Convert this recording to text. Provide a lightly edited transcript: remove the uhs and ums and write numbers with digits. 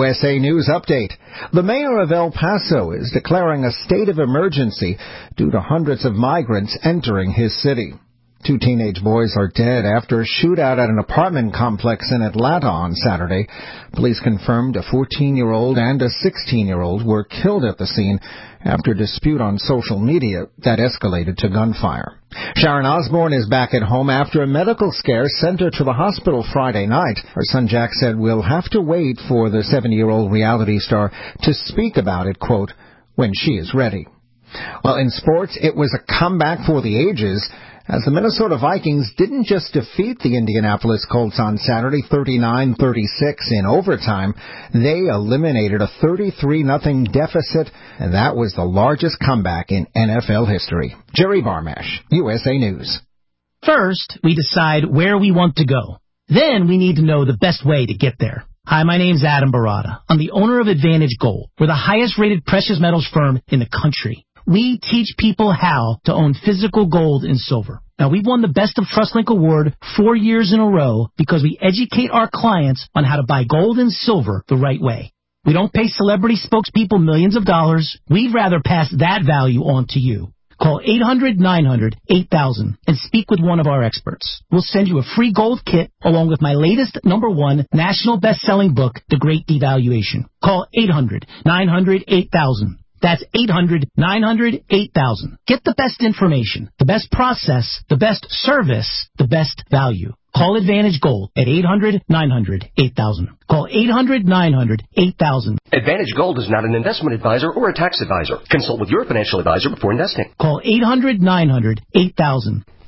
USA News Update. The mayor of El Paso is declaring a state of emergency due to hundreds of migrants entering his city. 2 teenage boys are dead after a shootout at an apartment complex in Atlanta on Saturday. Police confirmed a 14-year-old and a 16-year-old were killed at the scene after a dispute on social media that escalated to gunfire. Sharon Osbourne is back at home after a medical scare sent her to the hospital Friday night. Her son Jack said, "We'll have to wait for the 70-year-old reality star to speak about it, quote, when she is ready." Well, in sports, it was a comeback for the ages, as the Minnesota Vikings didn't just defeat the Indianapolis Colts on Saturday 39-36 in overtime, they eliminated a 33-0 deficit, and that was the largest comeback in NFL history. Jerry Barmash, USA News. First, we decide where we want to go. Then we need to know the best way to get there. Hi, my name's Adam Barada. I'm the owner of Advantage Gold. We're the highest-rated precious metals firm in the country. We teach people how to own physical gold and silver. Now, we've won the Best of TrustLink Award 4 years in a row because we educate our clients on how to buy gold and silver the right way. We don't pay celebrity spokespeople millions of dollars. We'd rather pass that value on to you. Call 800-900-8000 and speak with one of our experts. We'll send you a free gold kit along with my latest #1 national best-selling book, The Great Devaluation. Call 800-900-8000. That's 800-900-8000. Get the best information, the best process, the best service, the best value. Call Advantage Gold at 800-900-8000. Call 800-900-8000. Advantage Gold is not an investment advisor or a tax advisor. Consult with your financial advisor before investing. Call 800-900-8000.